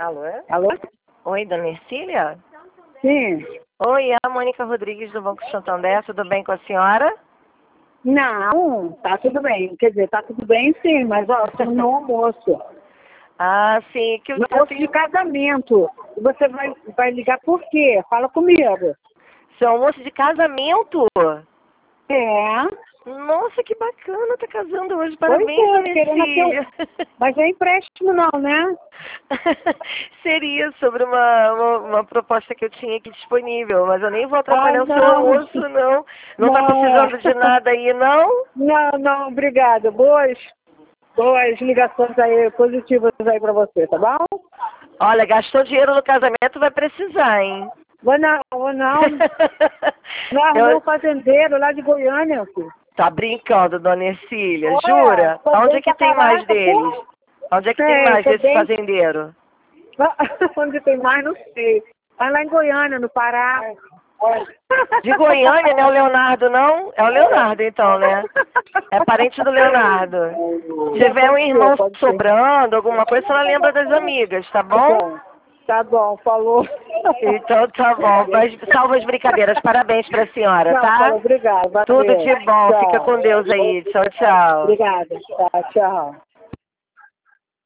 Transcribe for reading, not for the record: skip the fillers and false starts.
Alô? Alô? Oi, dona Ercília? Sim. Oi, é a Mônica Rodrigues do Banco Santander, tudo bem com a senhora? Não, tá tudo bem. Quer dizer, tá tudo bem sim, mas ó, tô no meu almoço. Ah, sim, que No almoço de casamento. E você vai ligar por quê? Fala comigo. Seu almoço de casamento? É. Nossa, que bacana, tá casando hoje, Pois parabéns, é, dona querendo que eu... Ercília. Mas é empréstimo não, né? Seria sobre uma proposta que eu tinha aqui disponível, mas eu nem vou Ah, atrapalhar o seu não. almoço, não. Não tá Não, precisando de nada aí, não? Não, obrigada. Boas ligações aí, positivas aí pra você, tá bom? Olha, gastou dinheiro no casamento, vai precisar, hein? Vou não. Nós Eu... um fazendeiro lá de Goiânia, filho. Tá brincando, dona Ercília, Olha, jura? tô Onde bem é que pra tem mais caraca, deles? pô. Onde é que tem É, mais tô desse bem. fazendeiro? Onde tem mais, não sei. Mas lá em Goiânia, no Pará. De Goiânia, não é o Leonardo, não? É o Leonardo, então, né? É parente do Leonardo. Se tiver um Pode ser, irmão pode ser. sobrando, alguma coisa, você não lembra das amigas, tá bom? Tá bom, falou. Então tá bom. Mas salva as brincadeiras. Parabéns pra senhora, Não, tá? falou, obrigado. Tudo Valeu. de bom. Fica Tchau. com Deus aí. Tchau, tchau. Obrigada. Tchau.